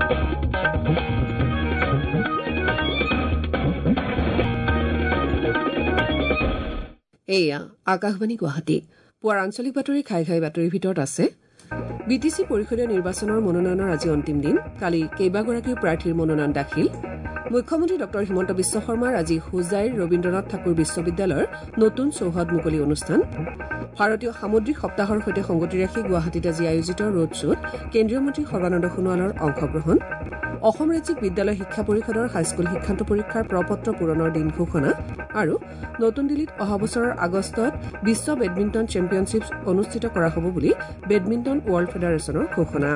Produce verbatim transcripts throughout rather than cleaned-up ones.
এয়া আকাশবাণী গুৱাহাটী পুৱাৰ আঞ্চলিক বাতৰি খাই খাই বাতৰিৰ ভিতৰত আছে বি টি চি পৰিষদীয় নিৰ্বাচনৰ মনোনয়নৰ আজি অন্তিম দিন কালি কেইবাগৰাকীও প্ৰাৰ্থীৰ মনোনয়ন দাখিল মুখ্যমন্ত্ৰী ডক্টৰ হিমন্ত বিশ্ব শৰ্মাৰ আজি হোজাইৰ ৰবীন্দ্ৰনাথ ঠাকুৰ বিশ্ববিদ্যালয়ৰ নতুন চৌহদ মুকলি অনুষ্ঠান ভাৰতীয় সামুদ্ৰিক সপ্তাহৰ সৈতে সংগতি ৰাখি গুৱাহাটীত আজি আয়োজিত ৰোড শ্বত কেন্দ্ৰীয় মন্ত্ৰী সৰ্বানন্দ সোণোৱালৰ অংশগ্ৰহণ অসম ৰাজ্যিক বিদ্যালয় শিক্ষা পৰিষদৰ হাইস্কুল শিক্ষান্ত পৰীক্ষাৰ প্ৰপত্ৰ পূৰণৰ দিন ঘোষণা আৰু নতুন দিল্লীত অহা বছৰৰ আগষ্টত বিশ্ব বেডমিণ্টন চেম্পিয়নশ্বিপ অনুষ্ঠিত কৰা হ'ব বুলি বেডমিণ্টন ৱৰ্ল্ড ফেডাৰেশ্যনৰ ঘোষণা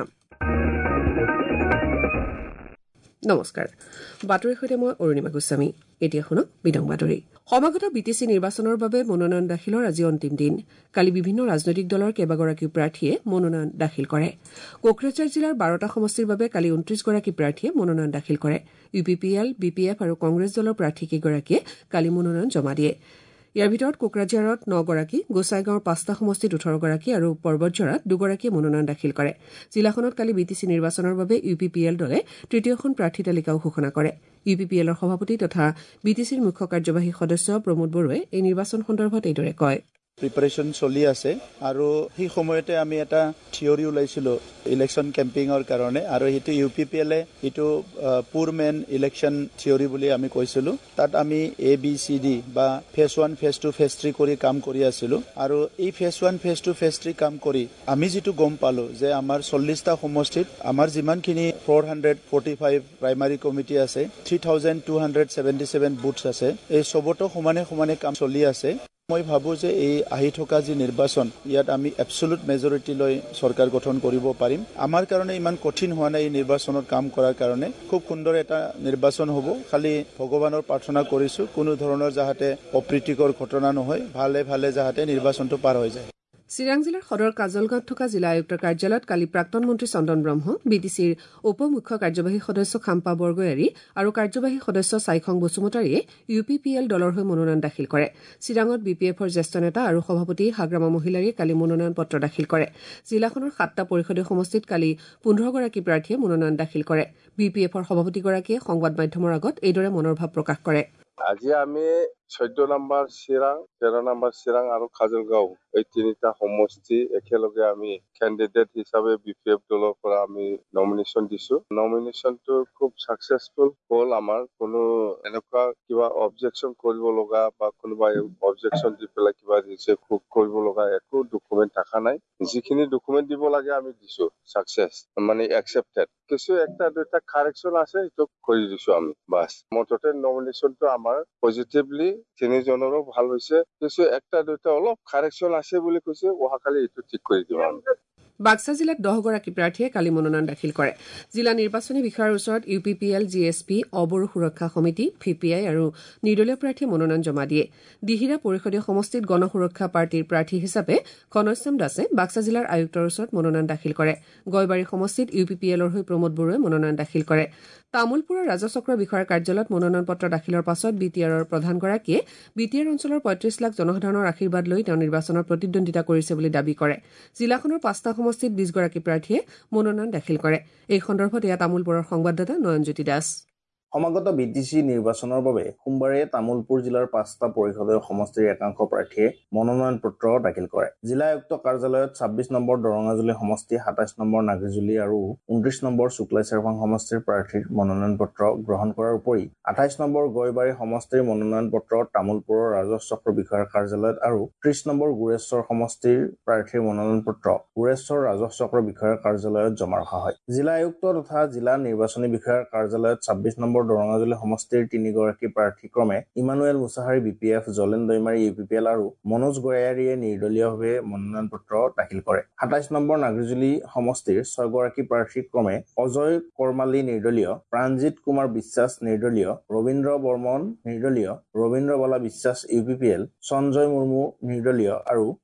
নমস্কাৰ বাতৰিৰ সৈতে মই অৰুণিমা গোস্বামী এতিয়া শুনক বিদং বাতৰি সমাগত বি টি চি নিৰ্বাচনৰ বাবে মনোনয়ন দাখিলৰ আজি অন্তিম দিন কালি বিভিন্ন ৰাজনৈতিক দলৰ কেইবাগৰাকীও প্ৰাৰ্থীয়ে মনোনয়ন দাখিল কৰে কোকৰাঝাৰ জিলাৰ বাৰটা সমষ্টিৰ বাবে কালি ঊনত্ৰিশ গৰাকী প্ৰাৰ্থীয়ে মনোনয়ন দাখিল কৰে U P P L B P F আৰু কংগ্ৰেছ দলৰ প্ৰাৰ্থীকেইগৰাকীয়ে কালি মনোনয়ন জমা দিয়ে ইয়াৰ ভিতৰত কোকৰাঝাৰত নগৰাকী গোসাইগাঁৱৰ পাঁচটা সমষ্টিত ওঠৰ গৰাকী আৰু পৰ্বতঝৰাত দুগৰাকীয়ে মনোনয়ন দাখিল কৰে জিলাখনত কালি বি টি চি নিৰ্বাচনৰ বাবে ইউ পি পি এল দলে তৃতীয়খন প্ৰাৰ্থী তালিকাও ঘোষণা কৰে ইউ পি পি এলৰ সভাপতি তথা বি টি চিৰ মুখ্য কাৰ্যবাহী সদস্য প্ৰমোদ বড়োৱে এই নিৰ্বাচন সন্দৰ্ভত এইদৰে কয় প্ৰিপাৰেশ্যন চলি আছে আৰু সেই সময়তে আমি এটা থিয়ৰি ওলাইছিলোঁ ইলেকশ্যন কেম্পিঙৰ কাৰণে আৰু সেইটো ইউ পি পি এলে এইটো পুৰ মেন ইলেকশ্যন থিয়ৰি বুলি আমি কৈছিলোঁ তাত আমি এ বি চি ডি বা phase one phase two phase three কৰি কাম কৰি আছিলোঁ আৰু এই phase one phase two phase three কাম কৰি আমি যিটো গম পালোঁ যে আমাৰ চল্লিছটা সমষ্টিত আমাৰ যিমানখিনি four hundred forty five primary committee আছে three thousand two hundred seventy seven booths আছে এই চবতো সমানে সমানে কাম চলি আছে মই ভাবোঁ যে এই আহি থকা যি নিৰ্বাচন ইয়াত আমি এবছলুট মেজৰিটি লৈ চৰকাৰ গঠন কৰিব পাৰিম আমাৰ কাৰণে ইমান কঠিন হোৱা নাই এই নিৰ্বাচনত কাম কৰাৰ কাৰণে খুব সুন্দৰ এটা নিৰ্বাচন হ'ব খালি ভগৱানৰ প্ৰাৰ্থনা কৰিছোঁ কোনো ধৰণৰ যাতে অপ্ৰীতিকৰ ঘটনা নহয় ভালে ভালে যাতে নিৰ্বাচনটো পাৰ হৈ যায় চিৰাং জিলাৰ সদৰ কাজলগাঁৱত থকা জিলা আয়ুক্তৰ কাৰ্যালয়ত কালি প্ৰাক্তন মন্ত্ৰী চন্দন ব্ৰহ্ম বি টি চিৰ উপ মুখ্য কাৰ্যবাহী সদস্য খাম্পা বৰগয়াৰী আৰু কাৰ্যবাহী সদস্য চাইখং বসুমতাৰীয়ে ইউ পি পি এল দলৰ হৈ মনোনয়ন দাখিল কৰে চিৰাঙত বি পি এফৰ জ্যেষ্ঠ নেতা আৰু সভাপতি হাগ্ৰামা মহিলাৰীয়ে কালি মনোনয়ন পত্ৰ দাখিল কৰে জিলাখনৰ সাতটা পৰিষদীয় সমষ্টিত কালি পোন্ধৰগৰাকী প্ৰাৰ্থীয়ে মনোনয়ন দাখিল কৰে বি পি এফৰ সভাপতিগৰাকীয়ে সংবাদ মাধ্যমৰ আগত এইদৰে মনৰ ভাৱ প্ৰকাশ কৰে আজি আমি চৈধ্য নম্বৰ চিৰাং তেৰ নম্বৰ চিৰাং আৰু কাজলগাঁও এই তিনিটা সমষ্টি একেলগে আমি কেণ্ডিডেট হিচাপে বি পি এফ দলৰ পৰা আমি নমিনেশ্যন দিছো নমিনেশ্যনটো খুব ছাকচেছফুল হ'ল আমাৰ কোনো এনেকুৱা কিবা অবজেকশ্যন কৰিব লগা বা কোনোবাই অবজেকশ্যন দি পেলাই কিবা দিছে খুব কৰিব লগা একো ডকুমেণ্ট থকা নাই যিখিনি ডকুমেণ্ট দিব লাগে আমি দিছো ছাকচেছ মানে একচেপ্টেড কিছু একটা দুটা কাৰেকশ্যন আছে সেইটো কৰি দিছো আমি বাছ মুঠতে নমিনেশ্যনটো আমাৰ পজিটিভলি তিনিজনৰো ভাল হৈছে কিছু একটা দুটা অলপ কাৰেকশ্যন আছে বুলি কৈছে অহাকালি এইটো ঠিক কৰি দিব আমি বাক্সা জিলাত দহগৰাকী প্ৰাৰ্থীয়ে কালি মনোনয়ন দাখিল কৰে জিলা নিৰ্বাচনী বিষয়াৰ ওচৰত U P P L G S P অবড়ো সুৰক্ষা সমিতি ভি পি আই আৰু নিৰ্দলীয় প্ৰাৰ্থীয়ে মনোনয়ন জমা দিয়ে দিহিৰা পৰিষদীয় সমষ্টিত গণসুৰক্ষা পাৰ্টীৰ প্ৰাৰ্থী হিচাপে ঘনশ্যাম দাসে বাক্সা জিলাৰ আয়ুক্তৰ ওচৰত মনোনয়ন দাখিল কৰে গয়বাৰী সমষ্টিত ইউ পি পি এলৰ হৈ প্ৰমোদ বড়োৱে মনোনয়ন দাখিল কৰে তামুলপুৰৰ ৰাজচক্ৰ বিষয়াৰ কাৰ্যালয়ত মনোনয়ন পত্ৰ দাখিলৰ পাছত বি টি আৰৰ প্ৰধানগৰাকীয়ে বি টি আৰ অঞ্চলৰ পঁয়ত্ৰিশ লাখ জনসাধাৰণৰ আশীৰ্বাদ লৈ তেওঁ নিৰ্বাচনৰ প্ৰতিদ্বন্দ্বিতা কৰিছে বুলি দাবী কৰে জিলাখনৰ পাঁচটা সমষ্টিত বিশগৰাকী প্ৰাৰ্থীয়ে মনোনয়ন দাখিল কৰে এই সন্দৰ্ভত এয়া তামুলপুৰৰ সংবাদদাতা নয়নজ্যোতি দাস সমাগত বি টি চি নিৰ্বাচনৰ বাবে সোমবাৰে তামুলপুৰ জিলাৰ পাঁচটা পৰিষদীয় সমষ্টিৰ একাংশ প্ৰাৰ্থীয়ে মনোনয়ন পত্ৰ দাখিল কৰে জিলা আয়ুক্ত কাৰ্যালয়ত ছাব্বিছ নম্বৰ দৰঙাজুলি সমষ্টি সাতাইছ নম্বৰ নাগৰিজুলি আৰু ঊনত্ৰিশ নম্বৰ শুক্লাই চেৰভাং সমষ্টিৰ প্ৰাৰ্থীৰ মনোনয়ন পত্ৰ গ্ৰহণ কৰাৰ উপৰি আঠাইছ নম্বৰ গয়বাৰী সমষ্টিৰ মনোনয়ন পত্ৰ তামুলপুৰৰ ৰাজচক্ৰ বিষয়াৰ কাৰ্যালয়ত আৰু ত্ৰিশ নম্বৰ গুৰেশ্বৰ সমষ্টিৰ প্ৰাৰ্থীৰ মনোনয়ন পত্ৰ গুৰেশ্বৰ ৰাজচক্ৰ বিষয়াৰ কাৰ্যালয়ত জমা ৰখা হয় জিলা আয়ুক্ত তথা জিলা নিৰ্বাচনী বিষয়াৰ কাৰ্যালয়ত ছাব্বিছ নম্বৰ দৰঙাজুলি সমষ্টিৰ তিনিগৰাকী প্ৰাৰ্থী ক্ৰমে Emmanuel Mushahary B P F Jolen Daimary U P P L আৰু মনোজ গয়াৰীয়ে নিৰ্দলীয়ভাৱে মনোনয়ন পত্ৰ দাখিল কৰে সাতাইছ নম্বৰ নাগৰিজুলি সমষ্টিৰ ছয়গৰাকী প্ৰাৰ্থী ক্ৰমে অজয় কৰ্মালী নিৰ্দলীয় প্ৰাণজিৎ কুমাৰ বিশ্বাস নিৰ্দলীয় ৰবীন্দ্ৰ বৰ্মন নিৰ্দলীয় Rabindra Bala Biswas U P P L Sanjay Murmu নিৰ্দলীয় আৰু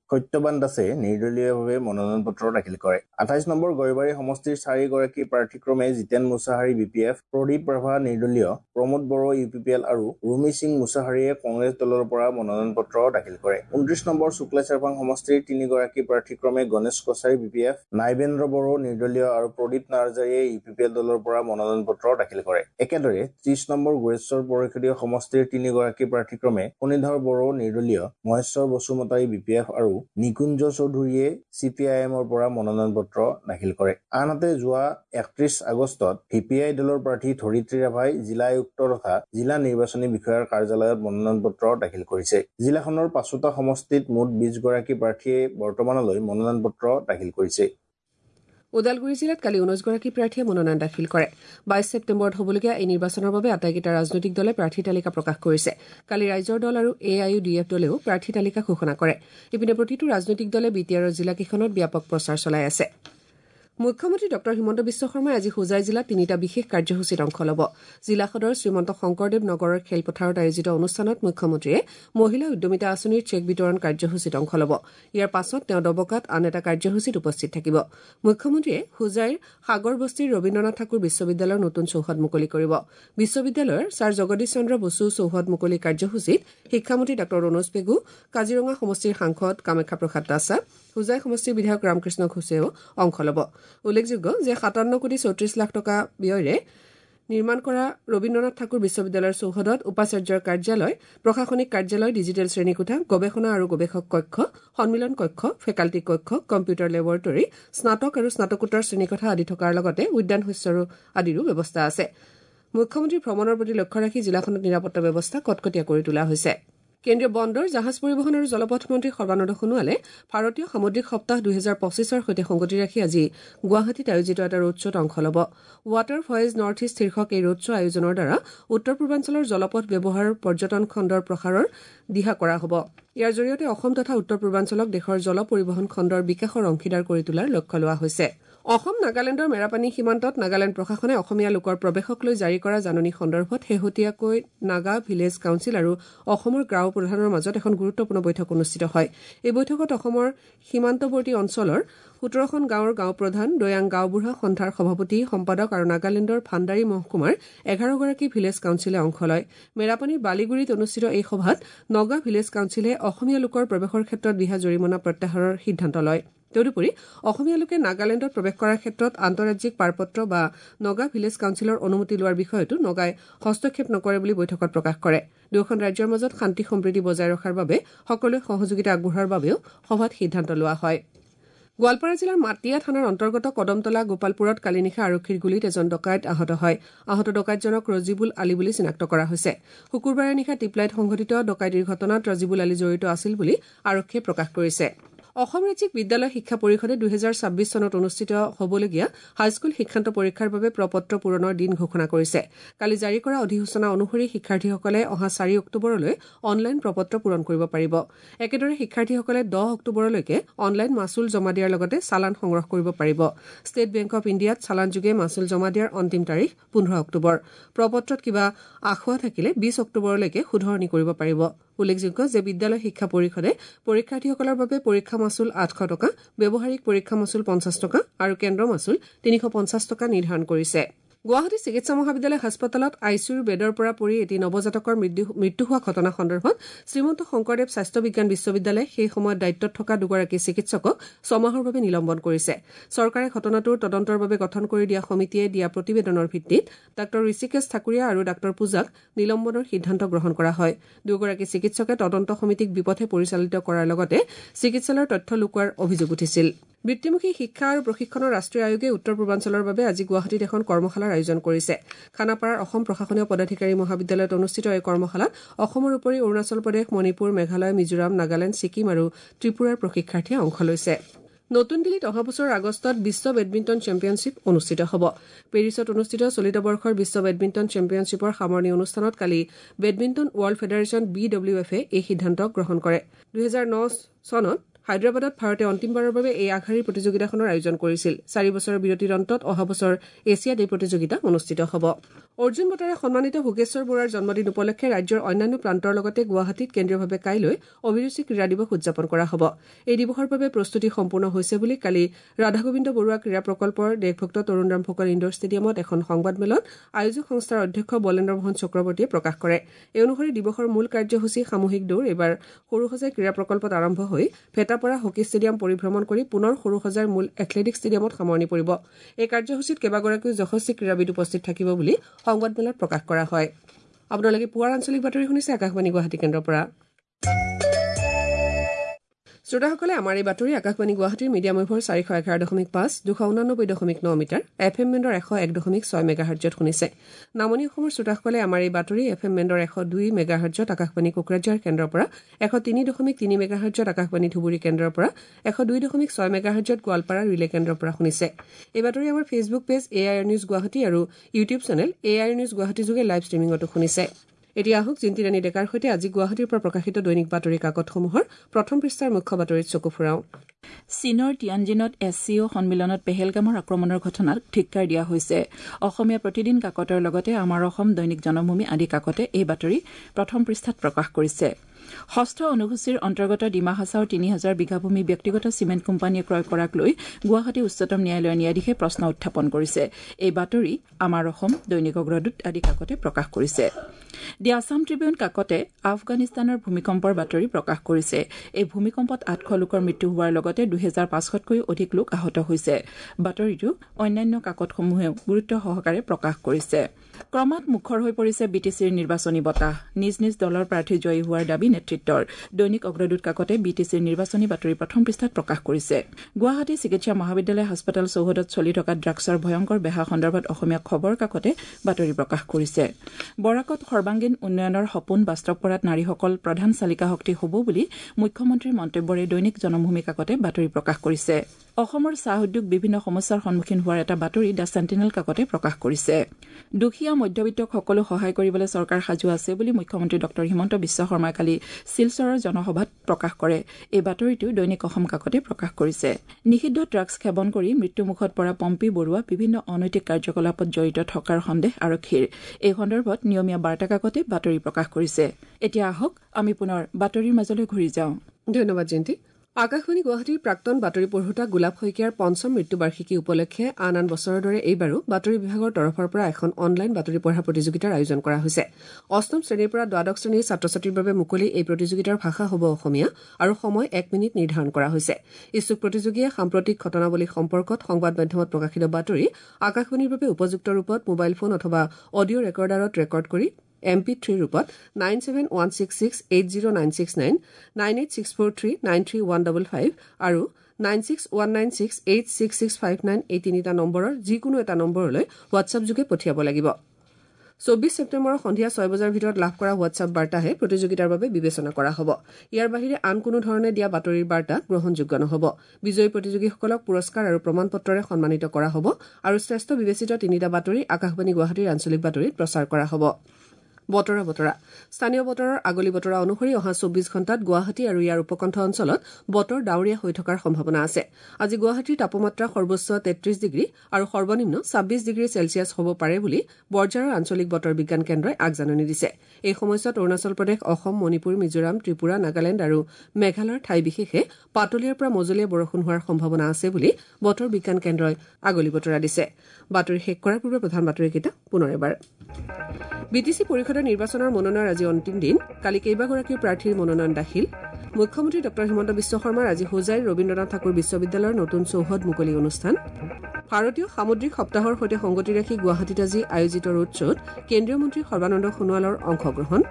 সত্যবান দাসে নিৰ্দলীয়ভাৱে মনোনয়ন পত্ৰ দাখিল কৰে। আঠাইশ নম্বৰ গড়বাৰী সমষ্টিৰ চাৰিগৰাকী প্ৰাৰ্থীক্ৰমে Jiten Mushahary B P F, Pradip Rabha নিৰ্দলীয়, Pramod Boro U P P L আৰু ৰুমি সিং মুছাহাৰীয়ে কংগ্ৰেছ দলৰ পৰা মনোনয়ন পত্ৰ দাখিল কৰে। ঊনত্ৰিশ নম্বৰ শুক্লা চেৰপাং সমষ্টিৰ তিনিগৰাকী প্ৰাৰ্থীক্ৰমে Ganesh Kachari B P F, Naibendra Boro নিৰ্দলীয় আৰু প্ৰদীপ নাৰ্জাৰীয়ে ইউ পি পি এল দলৰ পৰা মনোনয়ন পত্ৰ দাখিল কৰে। একেদৰে ত্ৰিশ নম্বৰ গুৰেশ্বৰ পৰিষদীয় সমষ্টিৰ তিনিগৰাকী প্ৰাৰ্থীক্ৰমে শনিধৰ বড়ো নিৰ্দলীয়, Maheshwar Basumatary B P F আৰু নিকুঞ্জ চৌধুৰীয়ে চি পি আই এমৰ পৰা মনোনয়ন পত্ৰ দাখিল কৰে। আনহাতে যোৱা একত্ৰিশ আগষ্টত ভি পি আই দলৰ প্ৰাৰ্থী ধৰিত্ৰী ৰাভাই জিলা আয়ুক্ত তথা জিলা নিৰ্বাচনী বিষয়াৰ কাৰ্যালয়ত মনোনয়ন পত্ৰ দাখিল কৰিছে। জিলাখনৰ পাঁচোটা সমষ্টিত মুঠ বিশ গৰাকী প্ৰাৰ্থীয়ে বৰ্তমানলৈ মনোনয়ন পত্ৰ দাখিল কৰিছে। ওদালগুৰি জিলাত কালি ঊনৈশ গৰাকী প্ৰাৰ্থীয়ে মনোনয়ন দাখিল কৰে। বাইশ ছেপ্টেম্বৰত হ'বলগীয়া এই নিৰ্বাচনৰ বাবে আটাইকেইটা ৰাজনৈতিক দলে প্ৰাৰ্থী তালিকা প্ৰকাশ কৰিছে। কালি ৰাইজৰ দল আৰু A I U D F দলেও প্ৰাৰ্থী তালিকা ঘোষণা কৰে। ইপিনে প্ৰতিটো ৰাজনৈতিক দলে বি টি আৰৰ জিলাকেইখনত ব্যাপক প্ৰচাৰ চলাই আছে। মুখ্যমন্ত্ৰী ডঃ হিমন্ত বিশ্ব শৰ্মাই আজি হোজাই জিলাত তিনিটা বিশেষ কাৰ্যসূচীত অংশ ল'ব। জিলা সদৰ শ্ৰীমন্ত শংকৰদেৱ নগৰৰ খেলপথাৰত আয়োজিত অনুষ্ঠানত মুখ্যমন্ত্ৰীয়ে মহিলা উদ্যমিতা আঁচনিৰ চেক বিতৰণ কাৰ্যসূচীত অংশ ল'ব। ইয়াৰ পাছত তেওঁ ডবকাত আন এটা কাৰ্যসূচীত উপস্থিত থাকিব। মুখ্যমন্ত্ৰীয়ে হোজাইৰ সাগৰ বস্তিৰ ৰবীন্দ্ৰনাথ ঠাকুৰ বিশ্ববিদ্যালয়ৰ নতুন চৌহদ মুকলি কৰিব। বিশ্ববিদ্যালয়ৰ ছাৰ জগদীশ চন্দ্ৰ বসু চৌহদ মুকলি কাৰ্যসূচীত শিক্ষামন্ত্ৰী ডাঃ ৰণোজ পেগু, কাজিৰঙা সমষ্টিৰ সাংসদ কামাখ্যা প্ৰসাদ দাসা, হোজাই সমষ্টিৰ বিধায়ক ৰামকৃষ্ণ ঘোষেও অংশ ল'ব। উল্লেখযোগ্য যে সাতাৱন্ন কোটি চৌত্ৰিশ লাখ টকা ব্যয়েৰে নিৰ্মাণ কৰা ৰবীন্দ্ৰনাথ ঠাকুৰ বিশ্ববিদ্যালয়ৰ চৌহদত উপাচাৰ্যৰ কাৰ্যালয়, প্ৰশাসনিক কাৰ্যালয়, ডিজিটেল শ্ৰেণীকোঠা, গৱেষণা আৰু গৱেষক কক্ষ, সন্মিলন কক্ষ, ফেকাল্টি কক্ষ, কম্পিউটাৰ লেবৰেটৰী, স্নাতক আৰু স্নাতকোত্তৰ শ্ৰেণীকোঠা আদি থকাৰ লগতে উদ্যান শস্য আদিৰো ব্যৱস্থা আছে। মুখ্যমন্ত্ৰীৰ ভ্ৰমণৰ প্ৰতি লক্ষ্য ৰাখি জিলাখনত নিৰাপত্তা ব্যৱস্থা কটকটীয়া কৰি তোলা হৈছে। কেন্দ্ৰীয় বন্দৰ, জাহাজ পৰিবহণ আৰু জলপথ মন্ত্ৰী সৰ্বানন্দ সোণোৱালে ভাৰতীয় সামুদ্ৰিক সপ্তাহ দুহেজাৰ পঁচিছৰ সৈতে সংগতি ৰাখি আজি গুৱাহাটীত আয়োজিত এটা ৰোড শ্বত অংশ ল'ব। ৱাটাৰ ভয়েজ নৰ্থ ইষ্ট শীৰ্ষক এই ৰোড শ্ব' আয়োজনৰ দ্বাৰা উত্তৰ পূৰ্বাঞ্চলৰ জলপথ ব্যৱহাৰ পৰ্যটন খণ্ডৰ প্ৰসাৰৰ দিহা কৰা হ'ব। ইয়াৰ জৰিয়তে অসম তথা উত্তৰ পূৰ্বাঞ্চলক দেশৰ জল পৰিবহণ খণ্ডৰ বিকাশৰ অংশীদাৰ কৰি তোলাৰ লক্ষ্য লোৱা হৈছে। অসম নাগালেণ্ডৰ মেৰাপানী সীমান্তত নাগালেণ্ড প্ৰশাসনে অসমীয়া লোকৰ প্ৰৱেশক লৈ জাৰি কৰা জাননী সন্দৰ্ভত শেহতীয়াকৈ নাগা ভিলেজ কাউন্সিল আৰু অসমৰ গাঁও প্ৰধানৰ মাজত এখন গুৰুত্বপূৰ্ণ বৈঠক অনুষ্ঠিত হয়। এই বৈঠকত অসমৰ সীমান্তৱৰ্তী অঞ্চলৰ সোতৰখন গাঁৱৰ গাঁও প্ৰধান, দৈয়াং গাঁওবুঢ়া সন্থাৰ সভাপতি, সম্পাদক আৰু নাগালেণ্ডৰ ভাণ্ডাৰী মহকুমাৰ এঘাৰগৰাকী ভিলেজ কাউন্সিলে অংশ লয়। মেৰাপানীৰ বালিগুৰিত অনুষ্ঠিত এই সভাত নগা ভিলেজ কাউন্সিলে অসমীয়া লোকৰ প্ৰৱেশৰ ক্ষেত্ৰত বিহা জৰিমনা প্ৰত্যাহাৰৰ সিদ্ধান্ত লয়। তদুপৰি অসমীয়া লোকে নাগালেণ্ডত প্ৰৱেশ কৰাৰ ক্ষেত্ৰত আন্তঃৰাজ্যিক পাৰপত্ৰ বা নগা ভিলেজ কাউন্সিলৰ অনুমতি লোৱাৰ বিষয়তো নগাই হস্তক্ষেপ নকৰে বুলি বৈঠকত প্ৰকাশ কৰে। দুয়োখন ৰাজ্যৰ মাজত শান্তি সম্প্ৰীতি বজাই ৰখাৰ বাবে সকলোৱে সহযোগিতা আগবঢ়োৱাৰ বাবেও সভাত সিদ্ধান্ত লোৱা হয়। গোৱালপাৰা জিলাৰ মাটিয়া থানাৰ অন্তৰ্গত কদমতলা গোপালপুৰত কালি নিশা আৰক্ষীৰ গুলীত এজন ডকাইত আহত হয়। আহত ডকাইতজনক ৰজিবুল আলী বুলি চিনাক্ত কৰা হৈছে। শুকুৰবাৰে নিশা টিপলাইত সংঘটিত ডকাইতিৰ ঘটনাত ৰজিবুল আলী জড়িত আছিল বুলি আৰক্ষীয়ে প্ৰকাশ কৰিছে। অসম ৰাজ্যিক বিদ্যালয় শিক্ষা পৰিষদে দুহেজাৰ ছাব্বিছ চনত অনুষ্ঠিত হ'বলগীয়া হাইস্কুল শিক্ষান্ত পৰীক্ষাৰ বাবে প্ৰপত্ৰ পূৰণৰ দিন ঘোষণা কৰিছে। কালি জাৰি কৰা অধিসূচনা অনুসৰি শিক্ষাৰ্থীসকলে অহা চাৰি অক্টোবৰলৈ অনলাইন প্ৰপত্ৰ পূৰণ কৰিব পাৰিব। একেদৰে শিক্ষাৰ্থীসকলে দহ অক্টোবৰলৈকে অনলাইন মাচুল জমা দিয়াৰ লগতে চালান সংগ্ৰহ কৰিব পাৰিব। ষ্টেট বেংক অব ইণ্ডিয়াত চালানযোগে মাচুল জমা দিয়াৰ অন্তিম তাৰিখ পোন্ধৰ অক্টোবৰ। প্ৰপত্ৰত কিবা আসোঁৱাহ থাকিলে বিশ অক্টোবৰলৈকে শুধৰণি কৰিব পাৰিব। উল্লেখযোগ্য যে বিদ্যালয় শিক্ষা পৰিষদে পৰীক্ষাৰ্থীসকলৰ বাবে পৰীক্ষা মাচুল আঠশ টকা, ব্যৱহাৰিক পৰীক্ষা মাচুল পঞ্চাছ টকা আৰু কেন্দ্ৰ মাচুল তিনিশ পঞ্চাছ টকা নিৰ্ধাৰণ কৰিছে। গুৱাহাটী চিকিৎসা মহাবিদ্যালয় হাস্পতালত আই চি ইউৰ বেডৰ পৰা পৰি এটি নৱজাতকৰ মৃত্যু হোৱা ঘটনা সন্দৰ্ভত শ্ৰীমন্ত শংকৰদেৱ স্বাস্থ্য বিজ্ঞান বিশ্ববিদ্যালয়ে সেই সময়ত দায়িত্বত থকা দুগৰাকী চিকিৎসকক ছমাহৰ বাবে নিলম্বন কৰিছে। চৰকাৰে ঘটনাটোৰ তদন্তৰ বাবে গঠন কৰি দিয়া সমিতিয়ে দিয়া প্ৰতিবেদনৰ ভিত্তিত ডাঃ ঋষিকেশ ঠাকুৰীয়া আৰু ডাঃ পূজাক নিলম্বনৰ সিদ্ধান্ত গ্ৰহণ কৰা হয়। দুগৰাকী চিকিৎসকে তদন্ত সমিতিক বিপথে পৰিচালিত কৰাৰ লগতে চিকিৎসালয়ৰ তথ্য লুকুৱাৰ অভিযোগ উঠিছিল। বৃত্তিমুখী শিক্ষা আৰু প্ৰশিক্ষণৰ ৰাষ্ট্ৰীয় আয়োগে উত্তৰ পূৰ্বাঞ্চলৰ বাবে আজি গুৱাহাটীত এখন কৰ্মশালাৰ আয়োজন কৰিছে। খানাপাৰাৰ অসম প্ৰশাসনীয় পদাধিকাৰী মহাবিদ্যালয়ত অনুষ্ঠিত এই কৰ্মশালাত অসমৰ উপৰি অৰুণাচল প্ৰদেশ, মণিপুৰ, মেঘালয়, মিজোৰাম, নাগালেণ্ড, ছিকিম আৰু ত্ৰিপুৰাৰ প্ৰশিক্ষাৰ্থীয়ে অংশ লৈছে। নতুন দিল্লীত অহা বছৰৰ আগষ্টত বিশ্ব বেডমিণ্টন চেম্পিয়নশ্বিপ অনুষ্ঠিত হ'ব। পেৰিছত অনুষ্ঠিত চলিত বৰ্ষৰ বিশ্ব বেডমিণ্টন চেম্পিয়নশ্বিপৰ সামৰণি অনুষ্ঠানত কালি badminton world federation B W এফে এই সিদ্ধান্ত গ্ৰহণ কৰে। দুহেজাৰ ন চনত হায়দৰাবাদত ভাৰতে অন্তিমবাৰৰ বাবে এই আগশাৰীৰ প্ৰতিযোগিতাখনৰ আয়োজন কৰিছিল চাৰি বছৰৰ বিৰতিৰ অন্তত অহা বছৰ এছিয়াত এই প্ৰতিযোগিতা অনুষ্ঠিত হ'ব অৰ্জুন বঁটাৰে সন্মানিত ভোগেশ্বৰ বৰুৱাৰ জন্মদিন উপলক্ষে ৰাজ্যৰ অন্যান্য প্ৰান্তৰ লগতে গুৱাহাটীত কেন্দ্ৰীয়ভাৱে কাইলৈ অভিৰুচি ক্ৰীড়া দিৱস উদযাপন কৰা হ'ব এই দিৱসৰ বাবে প্ৰস্তুতি সম্পূৰ্ণ হৈছে বুলি কালি ৰাধা গোবিন্দ বৰুৱা ক্ৰীড়া প্ৰকল্পৰ দেশভক্ত তৰুণৰাম ফুকন ইণ্ডোৰ ষ্টেডিয়ামত এখন সংবাদমেলত আয়োজক সংস্থাৰ অধ্যক্ষ বলেন্দ্ৰ মোহন চক্ৰৱৰ্তীয়ে প্ৰকাশ কৰে এই অনুসৰি দিৱসৰ মূল কাৰ্যসূচী সামূহিক দৌৰ এবাৰ সৰুসজাই ক্ৰীড়া প্ৰকল্পত আৰম্ভ হৈ ভেটাপৰা হকী ষ্টেডিয়াম পৰিভ্ৰমণ কৰি পুনৰ সৰুসজাৰ মূল এথলেটিক ষ্টেডিয়ামত সামৰণি পৰিব এই কাৰ্যসূচীত কেইবাগৰাকীও যশস্বী ক্ৰীড়াবিদ উপস্থিত থাকিব বুলি সংবাদমেলত প্ৰকাশ কৰা হয় আপোনালোকে পুৱাৰ আঞ্চলিক বাতৰি শুনিছে আকাশবাণী গুৱাহাটী কেন্দ্ৰৰ পৰা শ্ৰোতাসকলে আমাৰ এই বাতৰি আকাশবাণী গুৱাহাটীৰ মিডিয়াম ৱেভৰ চাৰিশ এঘাৰ দশমিক পাঁচ দুশ ঊনানব্বৈ দশমিক ন মিটাৰ এফ এম বেণ্ডৰ এশ এক দশমিক ছয় মেগাহাৰ্জত শুনিছে নামনি অসমৰ শ্ৰোতাসকলে আমাৰ এই বাতৰি এফ এম বেণ্ডৰ এশ দুই মেগাহাৰ্জত আকাশবাণী কোকৰাঝাৰ কেন্দ্ৰৰ পৰা এশ তিনি দশমিক তিনি মেগাহাৰ্জত আকাশবাণী ধুবুৰী কেন্দ্ৰৰ পৰা এশ দুই দশমিক ছয় মেগাহাৰ্জত গোৱালপাৰা ৰিলে কেন্দ্ৰৰ পৰা শুনিছে এই বাতৰি আমাৰ Facebook page A I R news Guwahati আৰু YouTube channel A I R news Guwahati যোগে লাইভ ষ্ট্ৰিমিঙতো শুনিছে এতিয়া আহক জিন্তিৰাণী ডেকাৰ সৈতে আজি গুৱাহাটীৰ পৰা প্ৰকাশিত দৈনিক বাতৰি কাকতসমূহৰ প্ৰথম পৃষ্ঠাৰ মুখ্য বাতৰিত চকু ফুৰাওঁ চীনৰ টিয়ানজিনত এছ চি অ' সন্মিলনত পেহেলগামৰ আক্ৰমণৰ ঘটনাক ধিক্কাৰ দিয়া হৈছে অসমীয়া প্ৰতিদিন কাকতৰ লগতে আমাৰ অসম দৈনিক জনমভূমি আদি কাকতে এই বাতৰি প্ৰথম পৃষ্ঠাত প্ৰকাশ কৰিছে ষষ্ঠ অনুসূচীৰ অন্তৰ্গত ডিমা হাছাওৰ তিনি হাজাৰ বিঘা ভূমি ব্যক্তিগত চিমেণ্ট কোম্পানীয়ে ক্ৰয় কৰাক লৈ গুৱাহাটী উচ্চতম ন্যায়ালয়ৰ ন্যায়াধীশে প্ৰশ্ন উত্থাপন কৰিছে এই বাতৰি আমাৰ অসম দৈনিক অগ্ৰদূত আদি কাকতে প্ৰকাশ কৰিছে দি আছাম ট্ৰিবিউন কাকতে আফগানিস্তানৰ ভূমিকম্পৰ বাতৰি প্ৰকাশ কৰিছে এই ভূমিকম্পত আঠশ লোকৰ মৃত্যু হোৱাৰ লগতে দুহেজাৰ পাঁচশতকৈও অধিক লোক আহত হৈছে বাতৰিটো অন্যান্য কাকতসমূহেও গুৰুত্ব সহকাৰে প্ৰকাশ কৰিছে ক্ৰমাৎ মুখৰ হৈ পৰিছে বি টি চিৰ নিৰ্বাচনী বঁটা নিজ নিজ দলৰ প্ৰাৰ্থী জয়ী হোৱাৰ দাবী নেতৃত্বৰ দৈনিক অগ্ৰদূত কাকতে বি টি চিৰ নিৰ্বাচনী বাতৰি প্ৰথম পৃষ্ঠাত প্ৰকাশ কৰিছে গুৱাহাটী চিকিৎসা মহাবিদ্যালয় হাস্পতাল চৌহদত চলি থকা ড্ৰাগছৰ ভয়ংকৰ বেহা সন্দৰ্ভত অসমীয়া খবৰ কাকতে বাতৰি প্ৰকাশ কৰিছে বৰাকত সৰ্বাংগীন উন্নয়নৰ সপোন বাস্তৱ কৰাত নাৰীসকল প্ৰধান চালিকা শক্তি হ'ব বুলি মুখ্যমন্ত্ৰীৰ মন্তব্যৰে দৈনিক জনমভূমি কাকতে বাতৰি প্ৰকাশ কৰিছে অসমৰ চাহ উদ্যোগ বিভিন্ন সমস্যাৰ সন্মুখীন হোৱাৰ এটা বাতৰি দ্য চেণ্টিনেল কাকতে প্ৰকাশ কৰিছে দুখীয়া মধ্যবিত্তক সকলো সহায় কৰিবলৈ চৰকাৰ সাজু আছে বুলি মুখ্যমন্ত্ৰী ডক্টৰ হিমন্ত বিশ্ব শৰ্মাই কালি শিলচৰৰ জনসভাত প্ৰকাশ কৰে এই বাতৰিটো দৈনিক অসম কাকতে প্ৰকাশ কৰিছে নিষিদ্ধ ড্ৰাগছ সেৱন কৰি মৃত্যুমুখত পৰা পম্পী বৰুৱা বিভিন্ন অনৈতিক কাৰ্যকলাপত জড়িত থকাৰ সন্দেহ আৰক্ষীৰ এই সন্দৰ্ভত নিয়মীয়া বাৰ্তা কাকতে বাতৰি প্ৰকাশ কৰিছে এতিয়া আহক আমি পুনৰ বাতৰিৰ মাজলৈ ঘূৰি যাওঁ ধন্যবাদ জয়ন্তী আকাশবাণী গুৱাহাটীৰ প্ৰাক্তন বাতৰি পঢ়োতা গোলাপ শইকীয়াৰ পঞ্চম মৃত্যুবাৰ্ষিকী উপলক্ষে আন আন বছৰৰ দৰে এইবাৰো বাতৰি বিভাগৰ তৰফৰ পৰা এখন অনলাইন বাতৰি পঢ়া প্ৰতিযোগিতাৰ আয়োজন কৰা হৈছে অষ্টম শ্ৰেণীৰ পৰা দ্বাদশ শ্ৰেণীৰ ছাত্ৰ ছাত্ৰীৰ বাবে মুকলি এই প্ৰতিযোগিতাৰ ভাষা হ'ব অসমীয়া আৰু সময় এক মিনিট নিৰ্ধাৰণ কৰা হৈছে ইচ্ছুক প্ৰতিযোগীয়ে সাম্প্ৰতিক ঘটনাৱলী সম্পৰ্কত সংবাদ মাধ্যমত প্ৰকাশিত বাতৰি আকাশবাণীৰ বাবে উপযুক্ত ৰূপত মোবাইল ফোন অথবা অডিঅ' ৰেকৰ্ডাৰত ৰেকৰ্ড কৰি এম পি থ্ৰী ৰূপত nine seven one six six eight zero' nine six nine nine eight six four three nine three one double five আৰু nine six one nine six eight six six five nine এই তিনিটা নম্বৰৰ যিকোনো এটা নম্বৰলৈ WhatsApp যোগে পঠিয়াব লাগিব চৌব্বিছ ছেপ্টেম্বৰৰ সন্ধিয়া ছয় বজাৰ ভিতৰত লাভ কৰা হোৱাটছআপ বাৰ্তাহে প্ৰতিযোগিতাৰ বাবে বিবেচনা কৰা হ'ব ইয়াৰ বাহিৰে আন কোনো ধৰণে দিয়া বাতৰিৰ বাৰ্তা গ্ৰহণযোগ্য নহ'ব বিজয়ী প্ৰতিযোগীসকলক পুৰস্কাৰ আৰু প্ৰমাণ পত্ৰৰে সন্মানিত কৰা হ'ব আৰু শ্ৰেষ্ঠ বিবেচিত তিনিটা বাতৰি আকাশবাণী গুৱাহাটীৰ আঞ্চলিক বাতৰিত প্ৰচাৰ কৰা হ'ব বতৰা বতৰা স্থানীয় বতৰৰ আগলি বতৰা অনুসৰি অহা চৌব্বিছ ঘণ্টাত গুৱাহাটী আৰু ইয়াৰ উপকণ্ঠ অঞ্চলত বতৰ ডাৱৰীয়া হৈ থকাৰ সম্ভাৱনা আছে আজি গুৱাহাটীৰ তাপমাত্ৰা সৰ্বোচ্চ তেত্ৰিশ ডিগ্ৰী আৰু সৰ্বনিম্ন ছাব্বিছ ডিগ্ৰী চেলছিয়াছ হ'ব পাৰে বুলি বৰঝাৰৰ আঞ্চলিক বতৰ বিজ্ঞান কেন্দ্ৰই আগজাননী দিছে এই সময়ছোৱাত অৰুণাচল প্ৰদেশ অসম মণিপুৰ মিজোৰাম ত্ৰিপুৰা নাগালেণ্ড আৰু মেঘালয়ৰ ঠাই বিশেষে পাতলীয়াৰ পৰা মজলীয়া বৰষুণ হোৱাৰ সম্ভাৱনা আছে বুলি বতৰ বিজ্ঞান কেন্দ্ৰই আগলি বতৰা দিছে বাতৰি শেষ কৰাৰ পূৰ্বে প্ৰধান বাতৰিকেইটা পুনৰ এবাৰ বি টি চি পৰিষদৰ নিৰ্বাচনৰ মনোনয়নৰ আজি অন্তিম দিন কালি কেইবাগৰাকীও প্ৰাৰ্থীৰ মনোনয়ন দাখিল মুখ্যমন্ত্ৰী ডক্টৰ হিমন্ত বিশ্ব শৰ্মাৰ আজি হোজাইৰ ৰবীন্দ্ৰনাথ ঠাকুৰ বিশ্ববিদ্যালয়ৰ নতুন চৌহদ মুকলি অনুষ্ঠান ভাৰতীয় সামুদ্ৰিক সপ্তাহৰ সৈতে সংগতি ৰাখি গুৱাহাটীত আজি আয়োজিত ৰোড শ্বত কেন্দ্ৰীয় মন্ত্ৰী সৰ্বানন্দ সোণোৱালৰ অংশগ্ৰহণ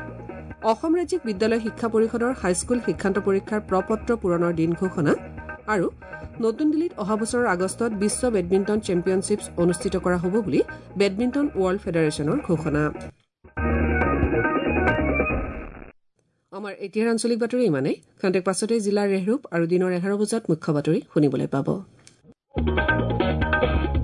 অসম ৰাজ্যিক বিদ্যালয় শিক্ষা পৰিষদৰ হাইস্কুল শিক্ষান্ত পৰীক্ষাৰ প্ৰপত্ৰ পূৰণৰ দিন ঘোষণা আৰু নতুন দিল্লীত অহা বছৰৰ আগষ্টত বিশ্ব বেডমিণ্টন চেম্পিয়নশ্বিপ অনুষ্ঠিত কৰা হ'ব বুলি বেডমিণ্টন ৱৰ্ল্ড ফেডাৰেশ্যনৰ ঘোষণা আমাৰ এতিয়াৰ আঞ্চলিক বাতৰি ইমানেই খন্তেক পাছতে জিলাৰ ৰেহৰূপ আৰু দিনৰ এঘাৰ বজাত মুখ্য বাতৰি শুনিবলৈ পাব